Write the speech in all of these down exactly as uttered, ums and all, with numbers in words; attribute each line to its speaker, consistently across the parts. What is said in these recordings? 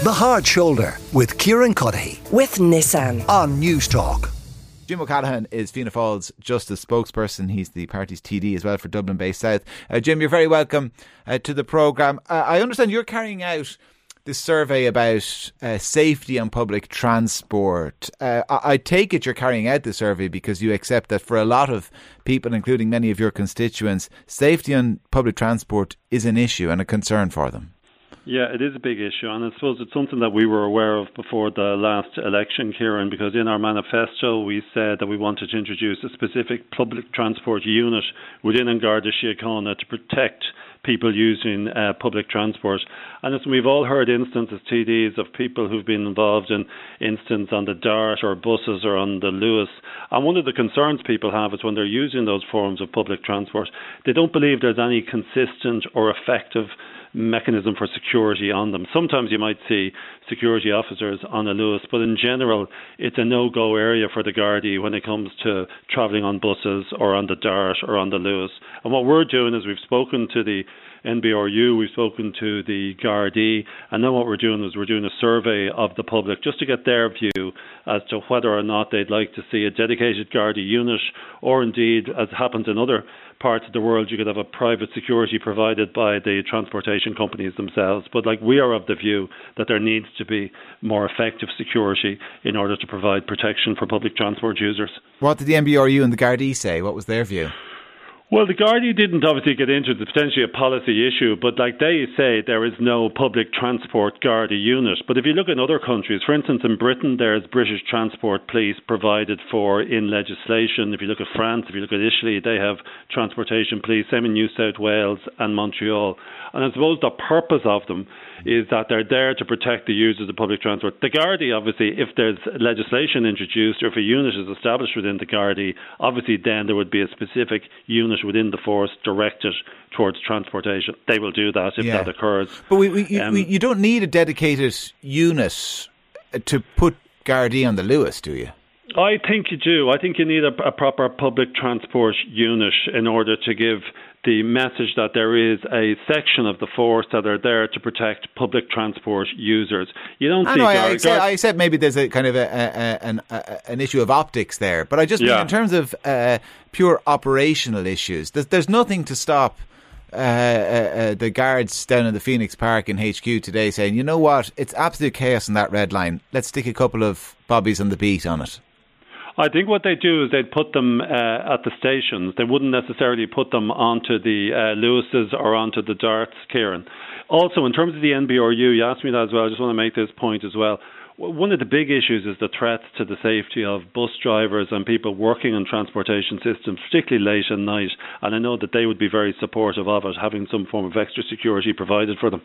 Speaker 1: The Hard Shoulder with Kieran Cuddihy
Speaker 2: with Nissan
Speaker 1: on News Talk.
Speaker 3: Jim O'Callaghan is Fianna Fáil's Justice spokesperson. He's the party's T D as well for Dublin Bay South. Uh, Jim, you're very welcome uh, to the programme. Uh, I understand you're carrying out this survey about uh, safety on public transport. Uh, I-, I take it you're carrying out the survey because you accept that for a lot of people, including many of your constituents, safety on public transport is an issue and a concern for them.
Speaker 4: Yeah, it is a big issue, and I suppose it's something that we were aware of before the last election, Kieran, because in our manifesto we said that we wanted to introduce a specific public transport unit within An Garda Síochána to protect people using uh, public transport. And as we've all heard instances, T Ds, of people who've been involved in incidents on the Dart or buses or on the Luas. And one of the concerns people have is when they're using those forms of public transport, they don't believe there's any consistent or effective mechanism for security on them. Sometimes you might see security officers on a Luas, but in general it's a no-go area for the Gardaí when it comes to travelling on buses or on the Dart or on the Luas. And what we're doing is we've spoken to the N B R U, we've spoken to the Gardaí, and then what we're doing is we're doing a survey of the public just to get their view as to whether or not they'd like to see a dedicated Gardaí unit, or indeed, as happens in other parts of the world, you could have a private security provided by the transportation companies themselves. But like we are of the view that there needs to be more effective security in order to provide protection for public transport users.
Speaker 3: What did the N B R U and the Gardaí say? What was their view?
Speaker 4: Well, the Gardaí didn't obviously get into the potentially a policy issue, but like they say, there is no public transport Gardaí unit. But if you look in other countries, for instance, in Britain, there's British Transport Police provided for in legislation. If you look at France, if you look at Italy, they have transportation police, same in New South Wales and Montreal. And I suppose the purpose of them is that they're there to protect the users of public transport. The Gardaí, obviously, if there's legislation introduced or if a unit is established within the Gardaí, obviously then there would be a specific unit within the force directed towards transportation. They will do that if yeah. that occurs.
Speaker 3: But we, we, um, we, you don't need a dedicated unit to put Gardaí on the Luas, do you?
Speaker 4: I think you do. I think you need a, a proper public transport unit in order to give the message that there is a section of the force that are there to protect public transport users. You don't
Speaker 3: I
Speaker 4: see.
Speaker 3: Know,
Speaker 4: I,
Speaker 3: I, said, I said maybe there's a kind of a, a, an, a, an issue of optics there, but I just yeah. mean in terms of uh, pure operational issues, there's, there's nothing to stop uh, uh, uh, the guards down in the Phoenix Park in H Q today saying, you know what, it's absolute chaos on that red line. Let's stick a couple of bobbies on the beat on it.
Speaker 4: I think what they do is they'd put them uh, at the stations. They wouldn't necessarily put them onto the uh, Lewises or onto the Darts, Kieran. Also, in terms of the N B R U, you asked me that as well. I just want to make this point as well. One of the big issues is the threats to the safety of bus drivers and people working in transportation systems, particularly late at night. And I know that they would be very supportive of it, having some form of extra security provided for them.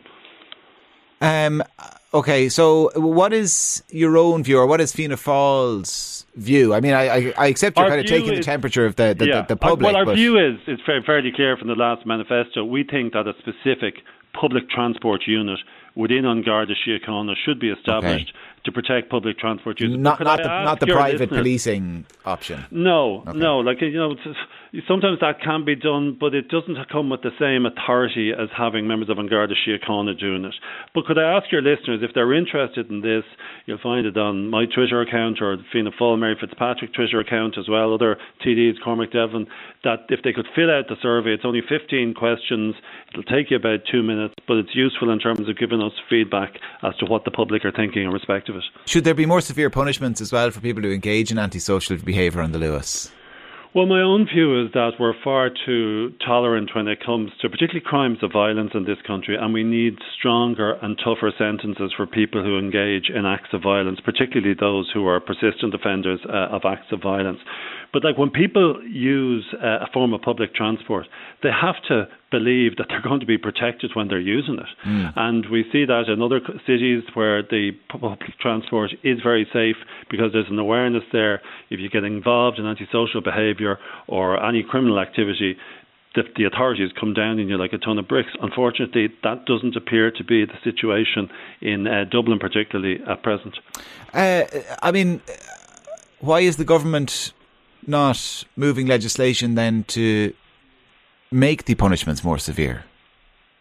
Speaker 3: Um. Okay, so what is your own view, or what is Fianna Fáil's view? I mean, I, I, I accept you're our kind of taking is, the temperature of the, the,
Speaker 4: yeah,
Speaker 3: the, the public.
Speaker 4: Well, our
Speaker 3: but
Speaker 4: view is, it's fairly clear from the last manifesto. We think that a specific public transport unit within An Garda Síochána should be established okay. to protect public transport users.
Speaker 3: Not, not the, not the private policing option.
Speaker 4: No,
Speaker 3: okay.
Speaker 4: no. Like, you know, sometimes that can be done, but it doesn't come with the same authority as having members of An Garda Síochána doing it. But could I ask your listeners, if they're interested in this, you'll find it on my Twitter account or Fianna Fáil, Mary Fitzpatrick Twitter account as well, other T Ds, Cormac Devlin, that if they could fill out the survey, it's only fifteen questions. It'll take you about two minutes, but it's useful in terms of giving us feedback as to what the public are thinking in respect of it.
Speaker 3: Should there be more severe punishments as well for people who engage in antisocial behaviour on the Luas?
Speaker 4: Well, my own view is that we're far too tolerant when it comes to particularly crimes of violence in this country, and we need stronger and tougher sentences for people who engage in acts of violence, particularly those who are persistent offenders uh, of acts of violence. But like when people use uh, a form of public transport, they have to believe that they're going to be protected when they're using it. Mm. And we see that in other cities where the public transport is very safe because there's an awareness there. If you get involved in antisocial behaviour or any criminal activity, the, the authorities come down on you like a ton of bricks. Unfortunately, that doesn't appear to be the situation in uh, Dublin, particularly at present.
Speaker 3: Uh, I mean, why is the government not moving legislation then to make the punishments more severe?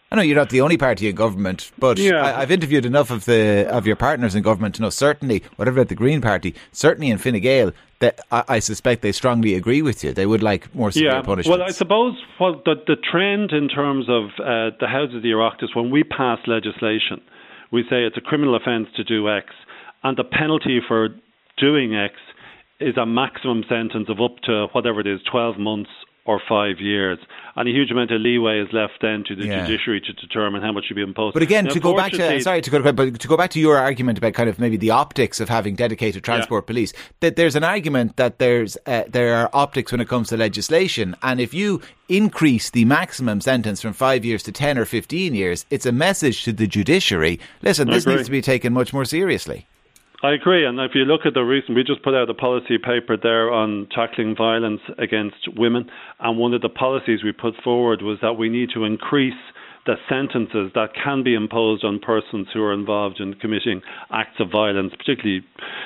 Speaker 3: I know you're not the only party in government, but
Speaker 4: yeah.
Speaker 3: I, I've interviewed enough of the of your partners in government to know certainly, whatever about the Green Party, certainly in Fine Gael, that I, I suspect they strongly agree with you. They would like more severe
Speaker 4: yeah.
Speaker 3: punishments.
Speaker 4: Well, I suppose what the, the trend in terms of uh, the House of the Oireachtas, when we pass legislation, we say it's a criminal offence to do X, and the penalty for doing X is a maximum sentence of up to whatever it is, twelve months or five years. And a huge amount of leeway is left then to the yeah. judiciary to determine how much should be imposed.
Speaker 3: But again,
Speaker 4: now,
Speaker 3: to go back to sorry to go, but to go back to your argument about kind of maybe the optics of having dedicated transport yeah. police, that there's an argument that there's uh, there are optics when it comes to legislation, and if you increase the maximum sentence from five years to ten or fifteen years, it's a message to the judiciary. Listen, this needs to be taken much more seriously.
Speaker 4: I agree, and if you look at the recent, we just put out a policy paper there on tackling violence against women, and one of the policies we put forward was that we need to increase the sentences that can be imposed on persons who are involved in committing acts of violence, particularly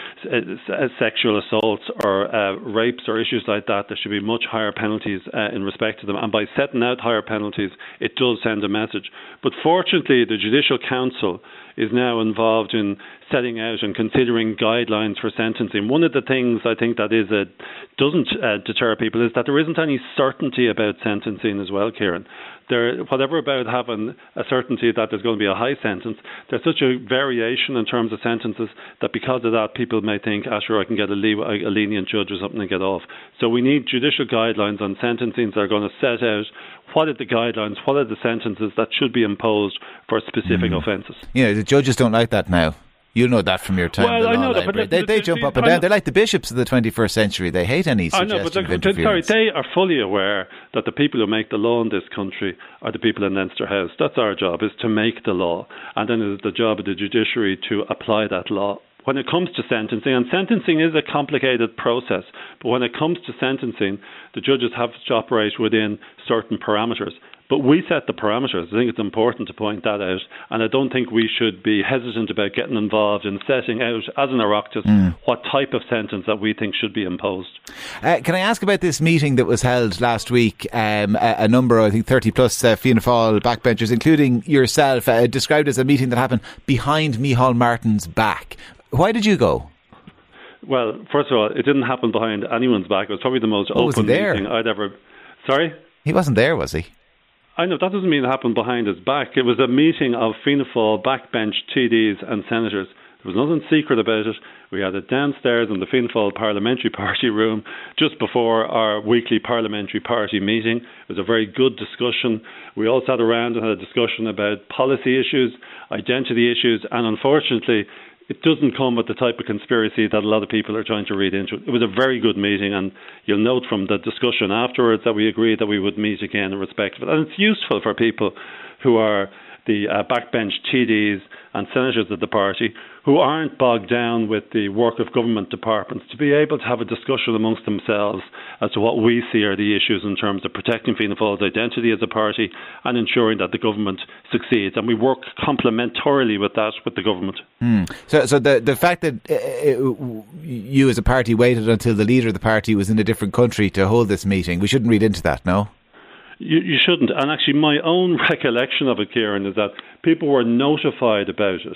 Speaker 4: uh, sexual assaults or uh, rapes or issues like that. There should be much higher penalties uh, in respect to them, and by setting out higher penalties, it does send a message. But fortunately, the Judicial Council is now involved in setting out and considering guidelines for sentencing. One of the things I think that is a, doesn't uh, deter people is that there isn't any certainty about sentencing as well, Kieran. There, whatever about having a certainty that there's going to be a high sentence, there's such a variation in terms of sentences that because of that, people may think, ah, sure, I can get a, le- a lenient judge or something and get off. So we need judicial guidelines on sentencing that are going to set out what are the guidelines, what are the sentences that should be imposed for specific mm. offences.
Speaker 3: Yeah, the judges don't like that now. You know that from your time.
Speaker 4: Well, I know that, but
Speaker 3: they, they jump up and down. They're like the bishops of the twenty-first century. They hate any suggestion
Speaker 4: I know, but
Speaker 3: of interference.
Speaker 4: Sorry, they are fully aware that the people who make the law in this country are the people in Leinster House. That's our job, is to make the law, and then it is the job of the judiciary to apply that law. When it comes to sentencing, and sentencing is a complicated process, but when it comes to sentencing, the judges have to operate within certain parameters. But we set the parameters. I think it's important to point that out. And I don't think we should be hesitant about getting involved in setting out, as an Oireachtas, mm. what type of sentence that we think should be imposed.
Speaker 3: Uh, can I ask about this meeting that was held last week? Um, a, a number, I think thirty plus uh, Fianna Fáil backbenchers, including yourself, uh, described as a meeting that happened behind Micheál Martin's back. Why did you go?
Speaker 4: Well, first of all, it didn't happen behind anyone's back. It was probably the most
Speaker 3: oh,
Speaker 4: open
Speaker 3: there?
Speaker 4: meeting I'd ever... Sorry?
Speaker 3: He wasn't there, was he?
Speaker 4: I know, that doesn't mean it happened behind his back. It was a meeting of Fianna Fáil backbench T Ds and senators. There was nothing secret about it. We had it downstairs in the Fianna Fáil Parliamentary Party room just before our weekly Parliamentary Party meeting. It was a very good discussion. We all sat around and had a discussion about policy issues, identity issues, and unfortunately, it doesn't come with the type of conspiracy that a lot of people are trying to read into it. It was a very good meeting, and you'll note from the discussion afterwards that we agreed that we would meet again in respect of it. And it's useful for people who are the uh, backbench T Ds and senators of the party who aren't bogged down with the work of government departments to be able to have a discussion amongst themselves as to what we see are the issues in terms of protecting Fianna Fáil's identity as a party and ensuring that the government succeeds. And we work complementarily with that with the government.
Speaker 3: Mm. So, so the the fact that uh, you as a party waited until the leader of the party was in a different country to hold this meeting, we shouldn't read into that, no?
Speaker 4: You, you shouldn't. And actually, my own recollection of it, Kieran, is that people were notified about it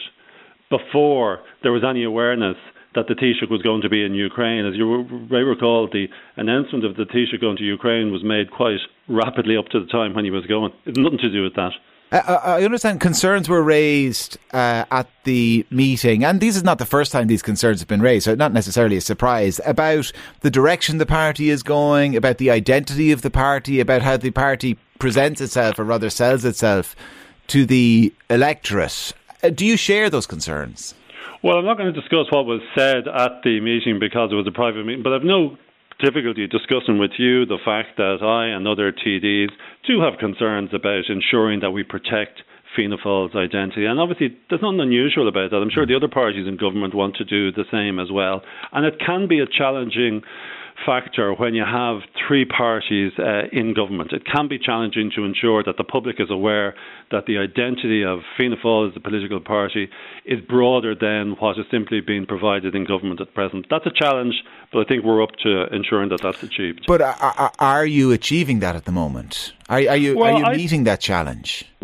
Speaker 4: before there was any awareness that the Taoiseach was going to be in Ukraine. As you may recall, the announcement of the Taoiseach going to Ukraine was made quite rapidly up to the time when he was going. It's nothing to do with that.
Speaker 3: Uh, I understand concerns were raised uh, at the meeting, and this is not the first time these concerns have been raised, so not necessarily a surprise, about the direction the party is going, about the identity of the party, about how the party presents itself, or rather sells itself, to the electorate. Uh, do you share those concerns?
Speaker 4: Well, I'm not going to discuss what was said at the meeting because it was a private meeting, but I've no difficulty discussing with you the fact that I and other T Ds do have concerns about ensuring that we protect Fianna Fáil's identity. And obviously, there's nothing unusual about that. I'm sure the other parties in government want to do the same as well. And it can be a challenging factor when you have three parties uh, in government. It can be challenging to ensure that the public is aware that the identity of Fianna Fáil as a political party is broader than what is simply being provided in government at present. That's a challenge, but I think we're up to ensuring that that's achieved.
Speaker 3: But are, are you achieving that at the moment? Are, are you,
Speaker 4: well,
Speaker 3: are you
Speaker 4: I,
Speaker 3: meeting that challenge?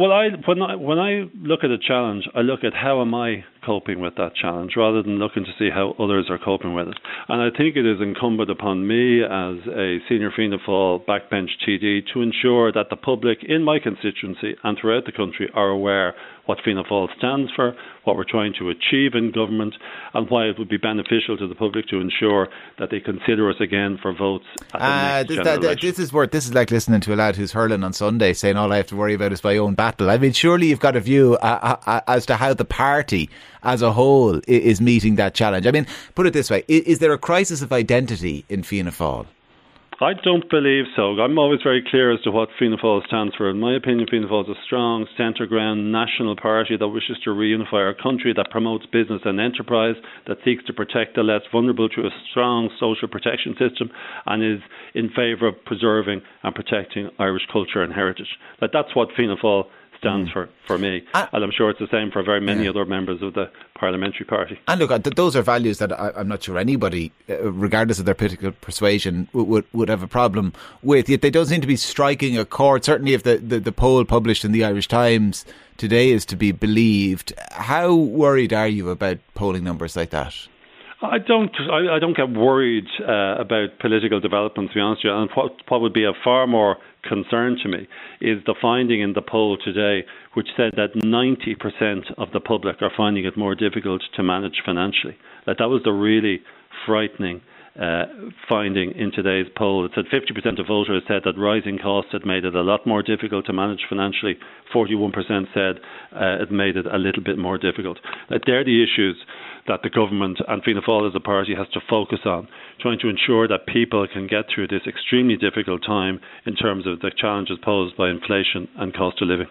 Speaker 4: Well, I when I when I look at a challenge, I look at how am I coping with that challenge rather than looking to see how others are coping with it. And I think it is incumbent upon me as a senior Fianna Fáil backbench T D to ensure that the public in my constituency and throughout the country are aware what Fianna Fáil stands for, what we're trying to achieve in government, and why it would be beneficial to the public to ensure that they consider us again for votes at the uh, next
Speaker 3: this,
Speaker 4: general
Speaker 3: that,
Speaker 4: election.
Speaker 3: This is worth. This is like listening to a lad who's hurling on Sunday, saying all I have to worry about is my own battle. I mean, surely you've got a view uh, uh, as to how the party as a whole is meeting that challenge. I mean, put it this way: is, is there a crisis of identity in Fianna Fáil?
Speaker 4: I don't believe so. I'm always very clear as to what Fianna Fáil stands for. In my opinion, Fianna Fáil is a strong centre-ground national party that wishes to reunify our country, that promotes business and enterprise, that seeks to protect the less vulnerable through a strong social protection system, and is in favour of preserving and protecting Irish culture and heritage. That that's what Fianna Fáil stands mm. for, for me. Uh, and I'm sure it's the same for very many yeah. other members of the parliamentary party.
Speaker 3: And look, those are values that I, I'm not sure anybody, regardless of their political persuasion, would, would have a problem with. Yet they don't seem to be striking a chord. Certainly if the, the, the poll published in the Irish Times today is to be believed. How worried are you about polling numbers like that?
Speaker 4: I don't. I, I don't get worried uh, about political developments, to be honest with you. And what, what would be a far more concern to me is the finding in the poll today, which said that ninety percent of the public are finding it more difficult to manage financially. That that was the really frightening uh, finding in today's poll. It said fifty percent of voters said that rising costs had made it a lot more difficult to manage financially. forty-one percent said uh, it made it a little bit more difficult. That they're the issues that the government and Fianna Fáil as a party has to focus on, trying to ensure that people can get through this extremely difficult time in terms of the challenges posed by inflation and cost of living.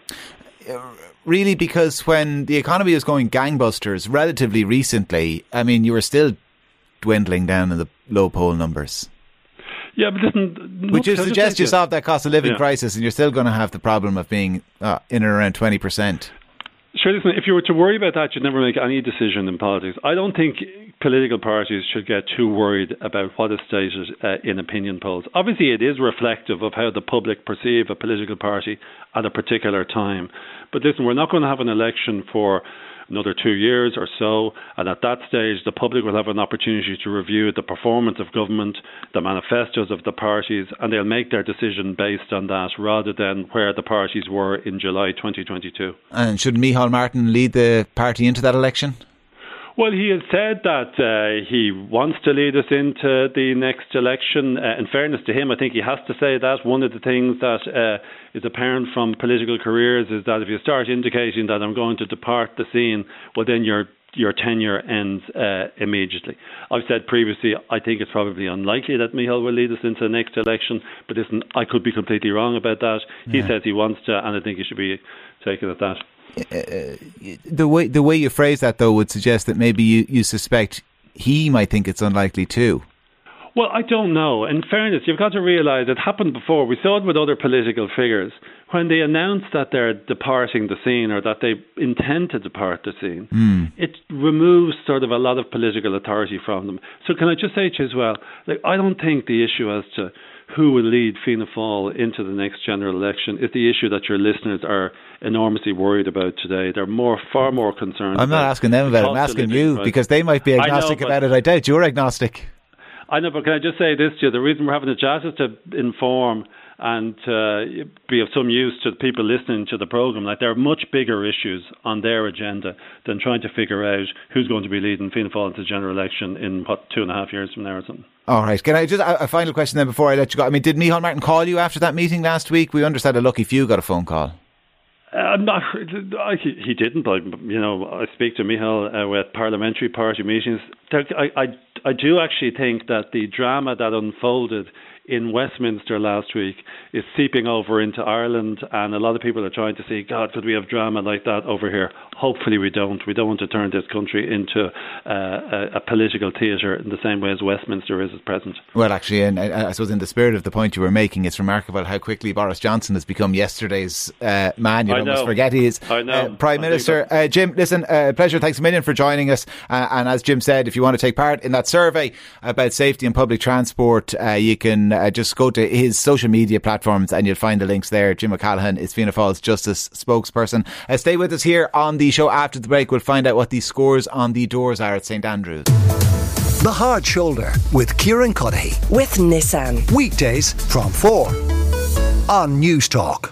Speaker 3: Really, because when the economy was going gangbusters relatively recently, I mean, you were still dwindling down in the low poll numbers.
Speaker 4: Yeah, but listen...
Speaker 3: Would you suggest you solve that cost of living
Speaker 4: yeah.
Speaker 3: crisis and you're still going to have the problem of being uh, in and around twenty percent?
Speaker 4: Sure, listen, if you were to worry about that, you'd never make any decision in politics. I don't think political parties should get too worried about what is stated uh, in opinion polls. Obviously, it is reflective of how the public perceive a political party at a particular time. But listen, we're not going to have an election for another two years or so, and at that stage the public will have an opportunity to review the performance of government, the manifestos of the parties, and they'll make their decision based on that rather than where the parties were in July twenty twenty-two.
Speaker 3: And should Micheál Martin lead the party into that election?
Speaker 4: Well, he has said that uh, he wants to lead us into the next election. Uh, in fairness to him, I think he has to say that. One of the things that uh, is apparent from political careers is that if you start indicating that I'm going to depart the scene, well, then your your tenure ends uh, immediately. I've said previously, I think it's probably unlikely that Micheál will lead us into the next election, but listen, I could be completely wrong about that. He yeah. says he wants to, and I think he should be taken at that.
Speaker 3: Uh, the way the way you phrase that, though, would suggest that maybe you, you suspect he might think it's unlikely too.
Speaker 4: Well, I don't know. In fairness, you've got to realise it happened before. We saw it with other political figures. When they announce that they're departing the scene or that they intend to depart the scene, mm. it removes sort of a lot of political authority from them. So can I just say to you as well, like, I don't think the issue as to who will lead Fianna Fáil into the next general election is the issue that your listeners are enormously worried about today. They're more, far more concerned.
Speaker 3: I'm not asking them about it. I'm asking you, right? Because they might be agnostic know, about it. I doubt you're agnostic.
Speaker 4: I know, but can I just say this to you? The reason we're having a chat is to inform and uh, be of some use to people listening to the programme. Like, there are much bigger issues on their agenda than trying to figure out who's going to be leading Fianna Fáil into the general election in, what, two and a half years from now or something. All
Speaker 3: right. Can I just, a, a final question then before I let you go? I mean, did Micheál Martin call you after that meeting last week? We understand a lucky few got a phone call.
Speaker 4: Uh, not, I, he didn't. I, you know, I speak to Micheál uh, with parliamentary party meetings. I, I, I do actually think that the drama that unfolded in Westminster last week is seeping over into Ireland, and a lot of people are trying to say, God, could we have drama like that over here? Hopefully we don't. We don't want to turn this country into uh, a, a political theatre in the same way as Westminster is at present.
Speaker 3: Well, actually, and I, I suppose in the spirit of the point you were making, it's remarkable how quickly Boris Johnson has become yesterday's uh, man. You'd almost forget he is
Speaker 4: I know.
Speaker 3: Uh, Prime I Minister. Uh, Jim, listen, uh, pleasure. Thanks a million for joining us. Uh, and as Jim said, if you want to take part in that survey about safety and public transport, uh, you can can uh, just go to his social media platforms and you'll find the links there. Jim O'Callaghan is Fianna Fáil's Justice spokesperson. Uh, stay with us here on the show after the break. We'll find out what the scores on the doors are at St Andrews.
Speaker 1: The Hard Shoulder with Kieran Cuddihy.
Speaker 2: With Nissan.
Speaker 1: Weekdays from four on News Talk.